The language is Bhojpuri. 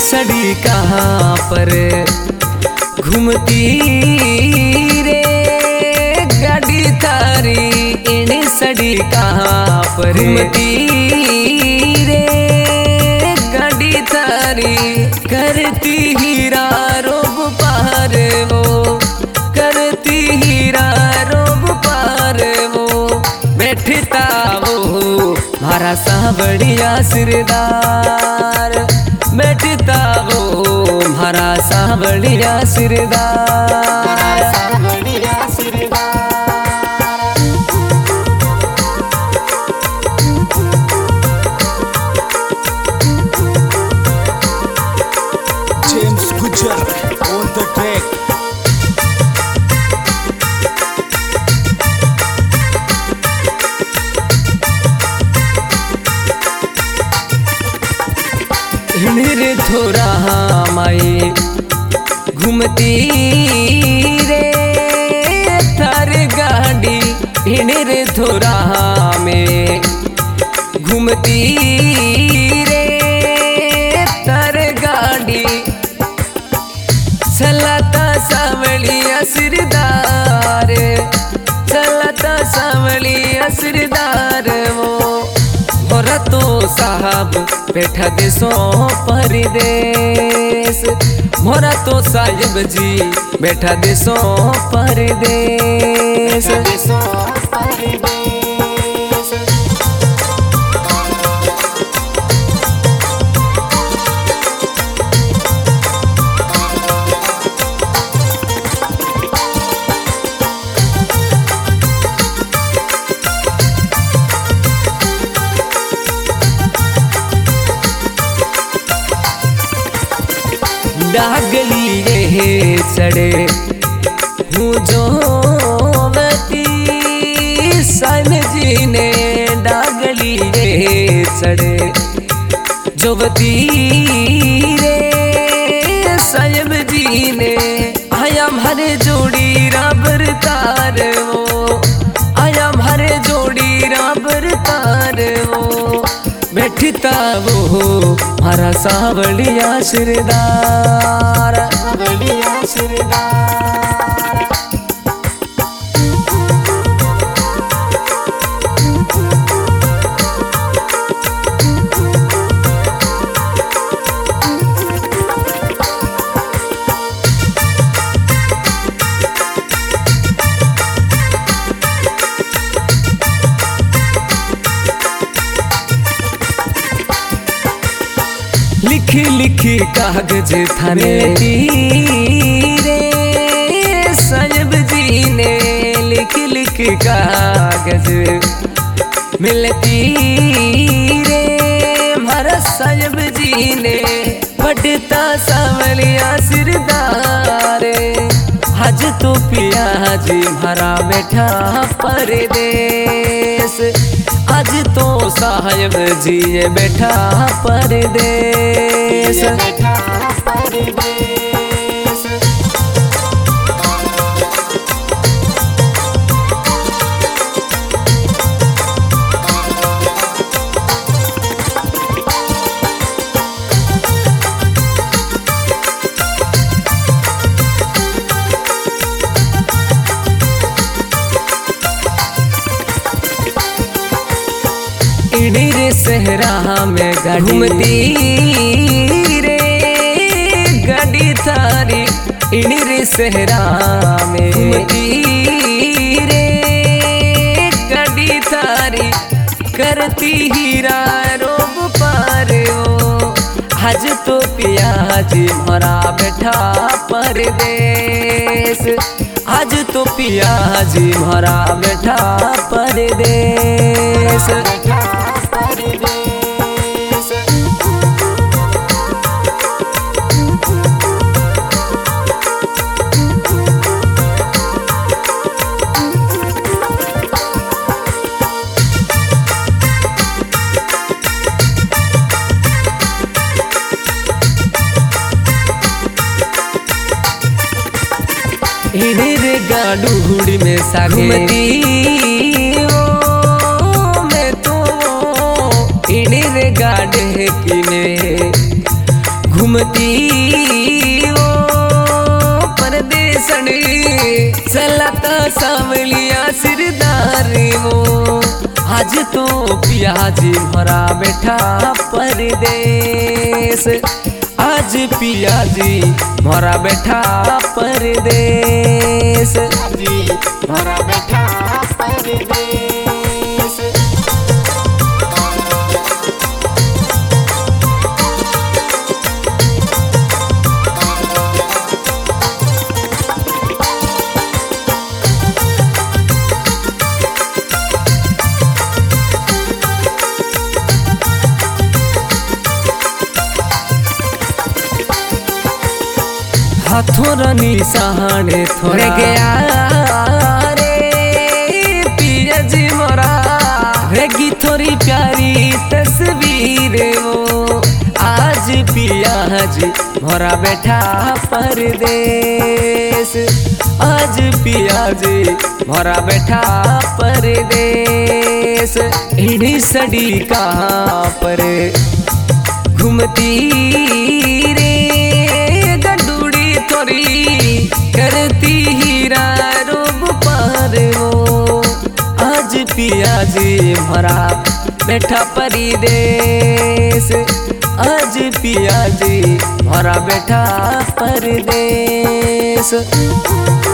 सड़ी कहाँ पर घूमती रे गाड़ी थारी, इन सड़ी कहाँ पर घूमती रे गाड़ी थारी। करती हीरा रोब पार वो, करती हीरा रोब पार वो, बैठता वो मारा सावड़िया सिरदार, बैठता वो मारा सावड़िया सिरदार, सावड़िया सिरदार। James Gujar on the track. मेरे थोड़ा माई घूमती रे थार गाड़ी, मेरे थोड़ा में घूमती रे थार गाड़ी। चलता सावड़िया सिरदार, चलता सावड़िया सिरदार वो, मोरा तो साहब बैठा देशों परदेश, मोरा तो साहिब जी बैठा देशों परदेश, देशों परदेश। डागली रे चढ़े हूँ जो वती, सन जी ने डागली रे चढ़े जोवती रे साहिब जी ने। आया हमारे जोड़ी राबर तार वो, आया हमारे जोड़ी राबर तार वो, बैठता वो मारा सावड़िया सिरदार, सावड़िया सिरदार। लिखी लिखी कागज थाने रे साहिब जी ने, लिखी लिखी कागज मिलती रे हमारा साहिब जी ने। बढ़ता सावलिया सिरदार, आज तो पिया जी हमारा बैठा परदेश, आज तो साहिब जी ये बैठा परदेश, बैठा परदेश। इन्हीं रे सहरा में घूमती रे गाड़ी थारी, इन्हीं रे सहरा में घूमती रे गाड़ी थारी। करती हीरा रोब पार वो, आज तो पिया जी मोरा बैठा परदेश, आज तो पिया जी मोरा बैठा परदेश, बैठा परदेश। इधर गाड़ूड़ी में सागमती ओ मैं तो इधर गाड़े की में घूमती वो परदेसनी चलता सावलिया सिरदार वो आज तो पियाजी भरा बैठा परदेस आज पियाजी भरा बैठा परदेस जी भरा बैठा परदेस। थोड़ा निशाने थोड़े गया रे पिया जी मोरा रेगी थोड़ी प्यारी तस्वीर वो आज पिया जी मोरा बैठा परदेस आज पिया जी मोरा बैठा परदेस इन्हीं सड़ी कहाँ पर घूमती रे करती हीरा रोब पार वो आज पियाजी भरा बैठा परदेस आज पियाजी भरा बैठा परदेस।